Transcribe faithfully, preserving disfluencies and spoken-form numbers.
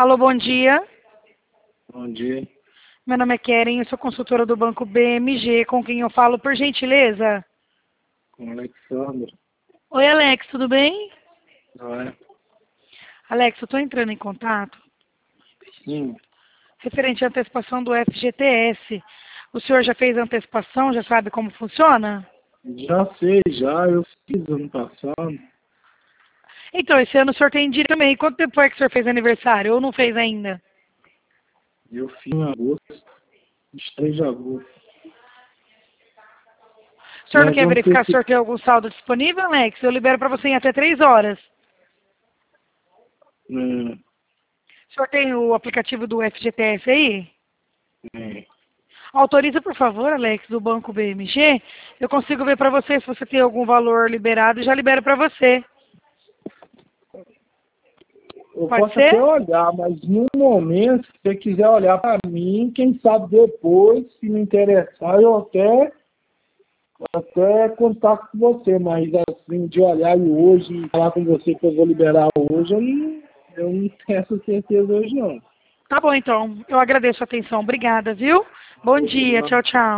Alô, bom dia. Bom dia. Meu nome é Keren, eu sou consultora do Banco B M G, com quem eu falo, por gentileza? Com o Alexandre. Oi, Alex, tudo bem? Não é? Alex, eu estou entrando em contato Sim. referente à antecipação do F G T S. O senhor já fez a antecipação, já sabe como funciona? Já sei, já. Eu fiz ano passado. Então, esse ano o senhor tem direito também. Quanto tempo é que o senhor fez aniversário ou não fez ainda? Eu fiz em agosto. vinte e três de agosto. O senhor não Mas quer vamos ter verificar se o que... senhor tem algum saldo disponível, Alex? Eu libero para você em até três horas. É, O senhor tem o aplicativo do F G T S aí? é. Autoriza, por favor, Alex, do Banco B M G. Eu consigo ver para você se você tem algum valor liberado e já libero para você. Eu Pode posso ser? até olhar, mas no momento, se você quiser olhar para mim, quem sabe depois, se me interessar, eu até, até contato com você. Mas assim, de olhar e hoje, falar com você que eu vou liberar hoje, eu não, eu não tenho essa certeza hoje não. Tá bom, então. Eu agradeço a atenção. Obrigada, viu? Bom dia. Tchau, tchau.